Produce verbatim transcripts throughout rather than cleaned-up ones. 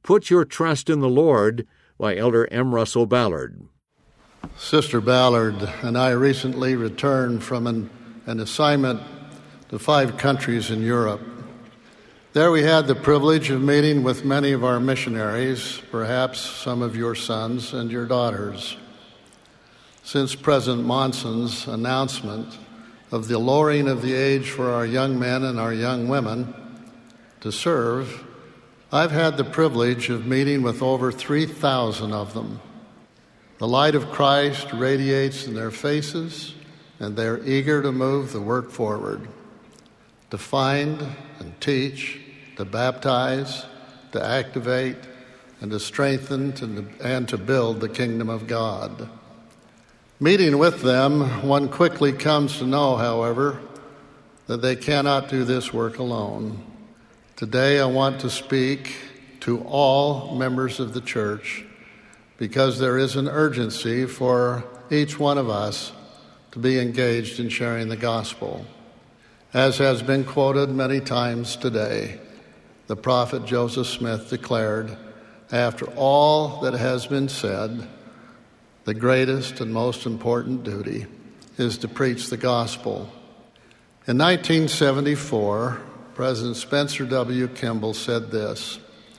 Put Your Trust in the Lord by Elder M. Russell Ballard. Sister Ballard and I recently returned from an, an assignment to five countries in Europe. There we had the privilege of meeting with many of our missionaries, perhaps some of your sons and your daughters. Since President Monson's announcement of the lowering of the age for our young men and our young women to serve, I've had the privilege of meeting with over three thousand of them. The light of Christ radiates in their faces, and they're eager to move the work forward, to find and teach, to baptize, to activate, and to strengthen to, and to build the kingdom of God. Meeting with them, one quickly comes to know, however, that they cannot do this work alone. Today I want to speak to all members of the church because there is an urgency for each one of us to be engaged in sharing the gospel. As has been quoted many times today, the prophet Joseph Smith declared, after all that has been said, the greatest and most important duty is to preach the gospel. In nineteen seventy-four, President Spencer W. Kimball said this,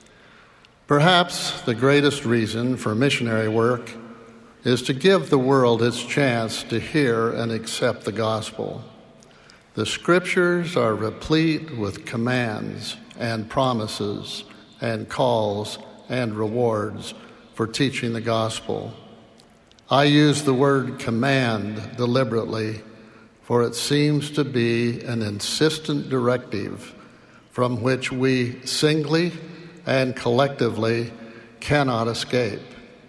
"Perhaps the greatest reason for missionary work is to give the world its chance to hear and accept the gospel. The scriptures are replete with commands and promises and calls and rewards for teaching the gospel. I use the word command deliberately, for it seems to be an insistent directive from which we singly and collectively cannot escape."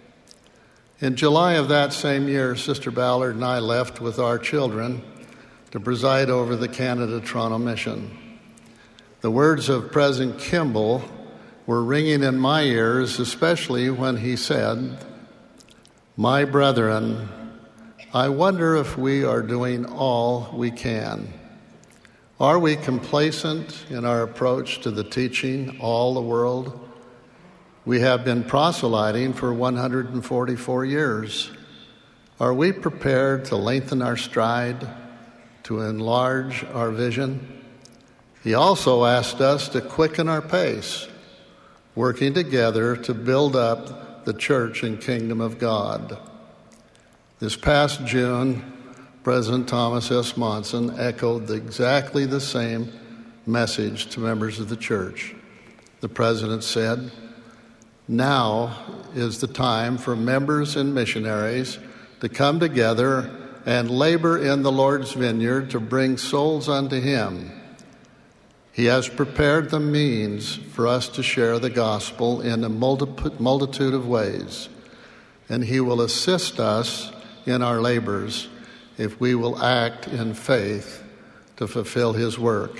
In July of that same year, Sister Ballard and I left with our children to preside over the Canada-Toronto mission. The words of President Kimball were ringing in my ears, especially when he said, "My brethren, I wonder if we are doing all we can. Are we complacent in our approach to the teaching all the world? We have been proselyting for one hundred forty-four years. Are we prepared to lengthen our stride, to enlarge our vision?" He also asked us to quicken our pace, working together to build up the church and kingdom of God. This past June, President Thomas S. Monson echoed the, exactly the same message to members of the church. The president said, "Now is the time for members and missionaries to come together and labor in the Lord's vineyard to bring souls unto Him. He has prepared the means for us to share the gospel in a multitude of ways, and He will assist us in our labors if we will act in faith to fulfill His work."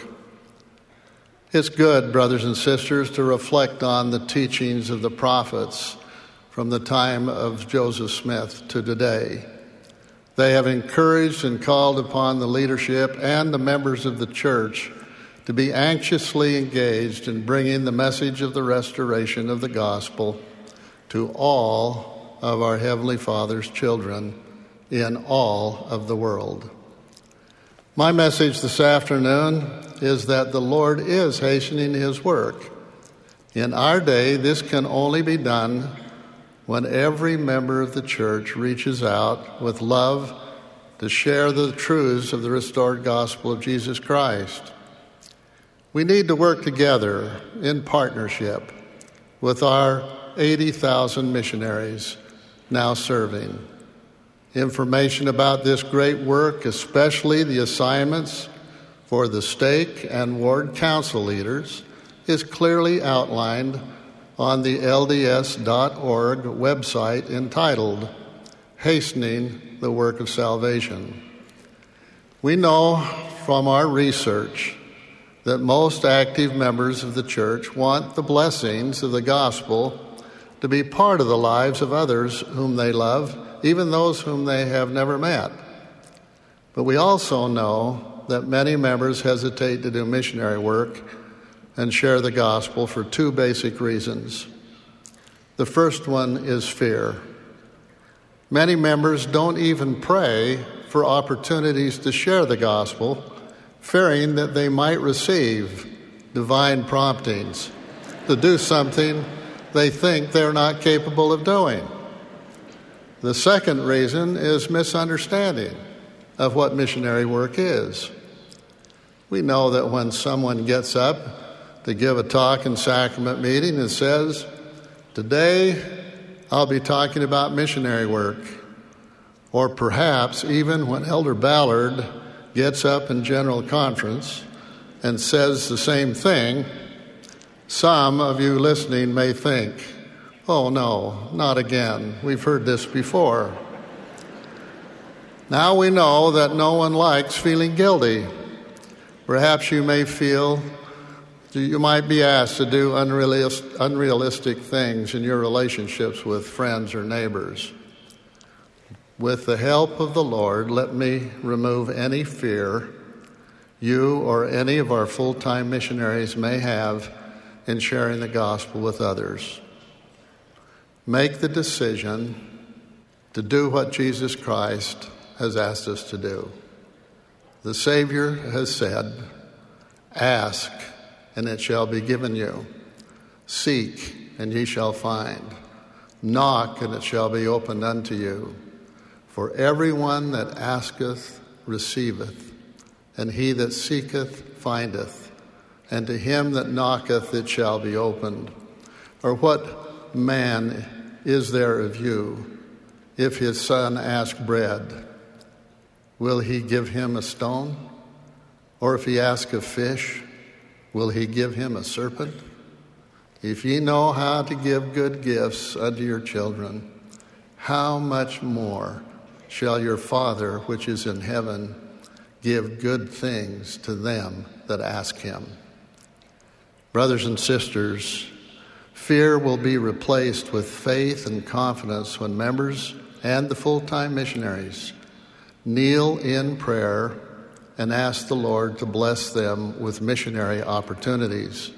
It's good, brothers and sisters, to reflect on the teachings of the prophets from the time of Joseph Smith to today. They have encouraged and called upon the leadership and the members of the church to be anxiously engaged in bringing the message of the restoration of the gospel to all of our Heavenly Father's children in all of the world. My message this afternoon is that the Lord is hastening His work. In our day, this can only be done when every member of the church reaches out with love to share the truths of the restored gospel of Jesus Christ. We need to work together in partnership with our eighty thousand missionaries now serving. Information about this great work, especially the assignments for the stake and ward council leaders, is clearly outlined on the L D S dot org website entitled Hastening the Work of Salvation. We know from our research that most active members of the church want the blessings of the gospel to be part of the lives of others whom they love, even those whom they have never met. But we also know that many members hesitate to do missionary work and share the gospel for two basic reasons. The first one is fear. Many members don't even pray for opportunities to share the gospel, fearing that they might receive divine promptings to do something they think they're not capable of doing. The second reason is misunderstanding of what missionary work is. We know that when someone gets up to give a talk in sacrament meeting and says, "Today I'll be talking about missionary work," or perhaps even when Elder Ballard gets up in general conference and says the same thing, some of you listening may think, "Oh no, not again. We've heard this before." Now we know that no one likes feeling guilty. Perhaps you may feel you might be asked to do unrealistic, unrealistic things in your relationships with friends or neighbors. With the help of the Lord, let me remove any fear you or any of our full-time missionaries may have in sharing the gospel with others. Make the decision to do what Jesus Christ has asked us to do. The Savior has said, "Ask, and it shall be given you. Seek, and ye shall find. Knock, and it shall be opened unto you. For everyone that asketh receiveth, and he that seeketh findeth, and to him that knocketh it shall be opened." Or what man is there of you, if his son ask bread, will he give him a stone? Or if he ask a fish, will he give him a serpent? If ye know how to give good gifts unto your children, how much more shall your Father which is in heaven give good things to them that ask him? Brothers and sisters, fear will be replaced with faith and confidence when members and the full-time missionaries kneel in prayer and ask the Lord to bless them with missionary opportunities.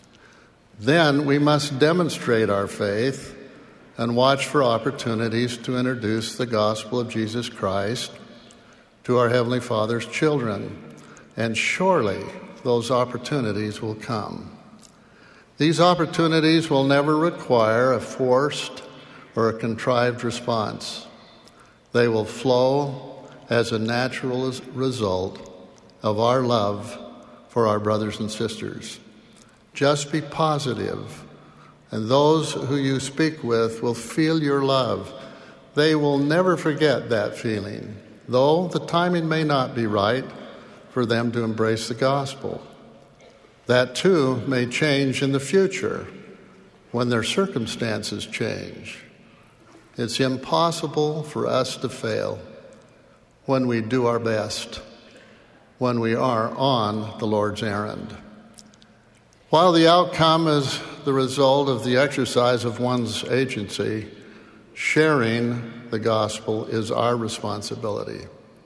Then we must demonstrate our faith and watch for opportunities to introduce the gospel of Jesus Christ to our Heavenly Father's children, and surely those opportunities will come. These opportunities will never require a forced or a contrived response. They will flow as a natural result of our love for our brothers and sisters. Just be positive, and those who you speak with will feel your love. They will never forget that feeling, though the timing may not be right for them to embrace the gospel. That too may change in the future when their circumstances change. It's impossible for us to fail when we do our best, when we are on the Lord's errand. While the outcome is the result of the exercise of one's agency, sharing the gospel is our responsibility.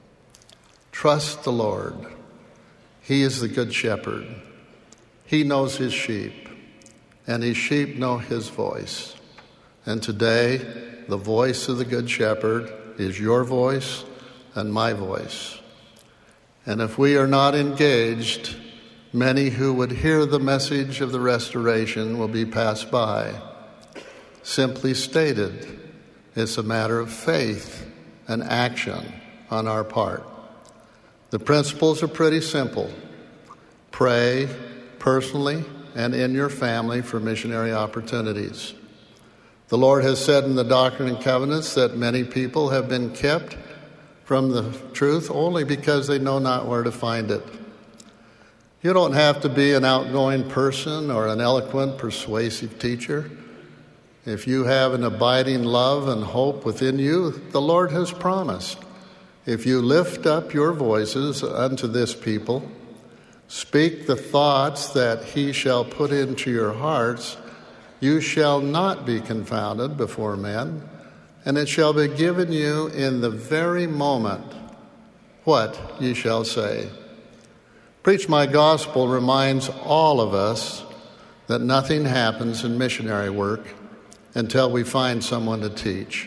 Trust the Lord. He is the good shepherd. He knows his sheep, and his sheep know his voice. And today, the voice of the good shepherd is your voice and my voice. And if we are not engaged, many who would hear the message of the restoration will be passed by. Simply stated, it's a matter of faith and action on our part. The principles are pretty simple. Pray personally and in your family for missionary opportunities. The Lord has said in the Doctrine and Covenants that many people have been kept from the truth only because they know not where to find it. You don't have to be an outgoing person or an eloquent, persuasive teacher. If you have an abiding love and hope within you, the Lord has promised, if you lift up your voices unto this people, speak the thoughts that he shall put into your hearts, you shall not be confounded before men, and it shall be given you in the very moment what ye shall say. Preach My Gospel reminds all of us that nothing happens in missionary work until we find someone to teach.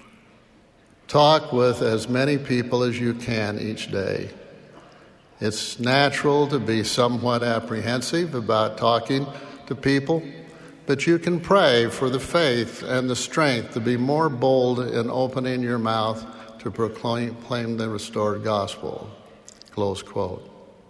Talk with as many people as you can each day. It's natural to be somewhat apprehensive about talking to people, but you can pray for the faith and the strength to be more bold in opening your mouth to proclaim, proclaim the restored gospel. Close quote.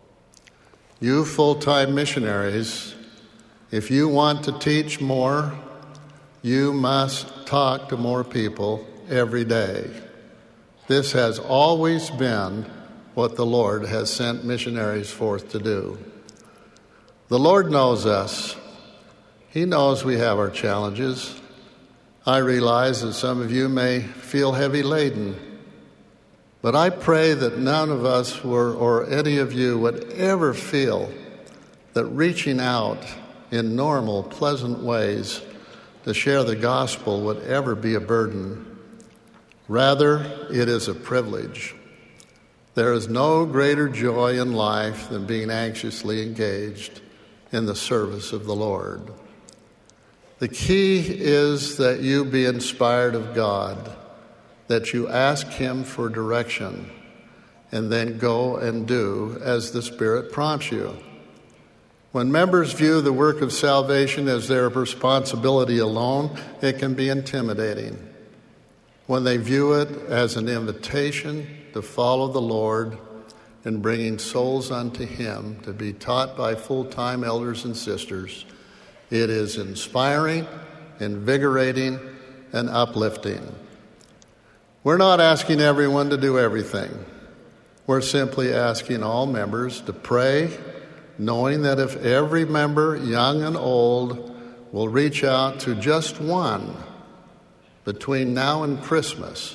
You full-time missionaries, if you want to teach more, you must talk to more people every day. This has always been what the Lord has sent missionaries forth to do. The Lord knows us. He knows we have our challenges. I realize that some of you may feel heavy laden, but I pray that none of us were, or any of you would ever feel that reaching out in normal, pleasant ways to share the gospel would ever be a burden. Rather, it is a privilege. There is no greater joy in life than being anxiously engaged in the service of the Lord. The key is that you be inspired of God, that you ask Him for direction, and then go and do as the Spirit prompts you. When members view the work of salvation as their responsibility alone, it can be intimidating. When they view it as an invitation to follow the Lord in bringing souls unto Him to be taught by full-time elders and sisters, it is inspiring, invigorating, and uplifting. We're not asking everyone to do everything. We're simply asking all members to pray, knowing that if every member, young and old, will reach out to just one between now and Christmas,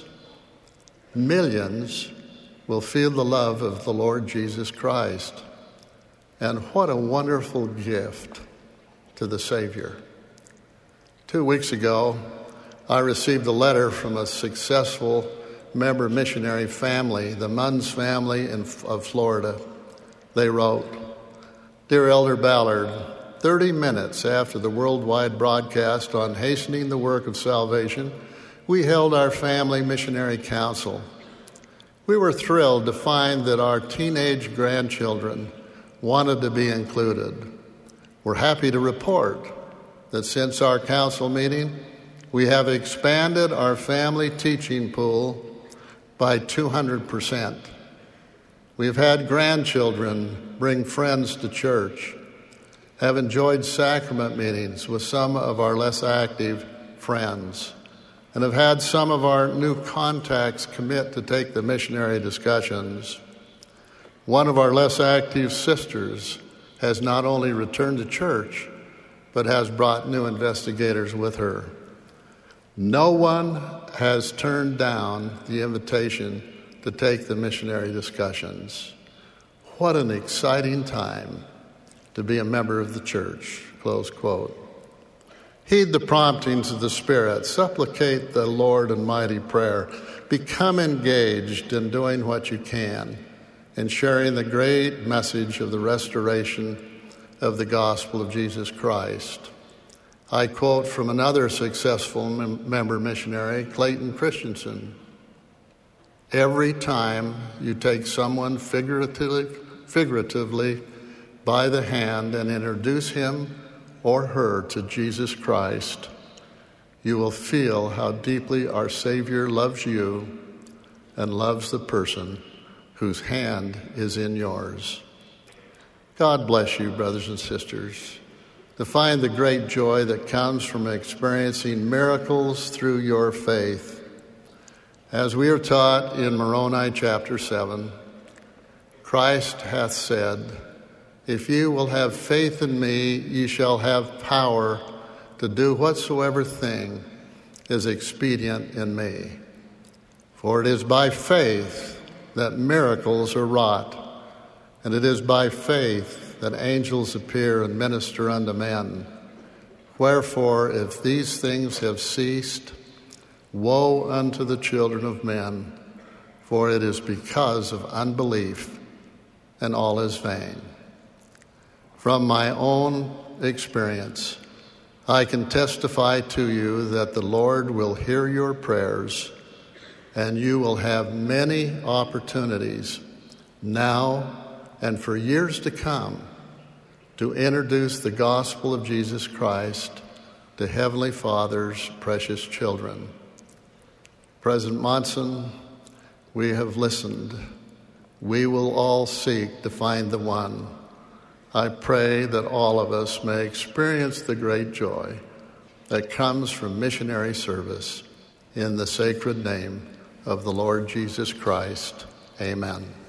millions will feel the love of the Lord Jesus Christ. And what a wonderful gift to the Savior. Two weeks ago, I received a letter from a successful member missionary family, the Munns family in, of Florida. They wrote, "Dear Elder Ballard, thirty minutes after the worldwide broadcast on hastening the work of salvation, we held our family missionary council. We were thrilled to find that our teenage grandchildren wanted to be included. We're happy to report that since our council meeting, we have expanded our family teaching pool by two hundred percent. We've had grandchildren bring friends to church, have enjoyed sacrament meetings with some of our less active friends, and have had some of our new contacts commit to take the missionary discussions. One of our less active sisters has not only returned to church, but has brought new investigators with her. No one has turned down the invitation to take the missionary discussions. What an exciting time to be a member of the church," close quote. Heed the promptings of the Spirit. Supplicate the Lord in mighty prayer. Become engaged in doing what you can in sharing the great message of the restoration of the gospel of Jesus Christ. I quote from another successful mem- member missionary, Clayton Christensen. "Every time you take someone figuratively, figuratively by the hand and introduce him or her to Jesus Christ, you will feel how deeply our Savior loves you and loves the person whose hand is in yours." God bless you, brothers and sisters, to find the great joy that comes from experiencing miracles through your faith. As we are taught in Moroni chapter seven, Christ hath said, "If you will have faith in me, ye shall have power to do whatsoever thing is expedient in me. For it is by faith that miracles are wrought, and it is by faith that angels appear and minister unto men. Wherefore, if these things have ceased, woe unto the children of men, for it is because of unbelief, and all is vain." From my own experience, I can testify to you that the Lord will hear your prayers, and you will have many opportunities now and for years to come to introduce the gospel of Jesus Christ to Heavenly Father's precious children. President Monson, we have listened. We will all seek to find the one. I pray that all of us may experience the great joy that comes from missionary service in the sacred name of the Lord Jesus Christ. Amen.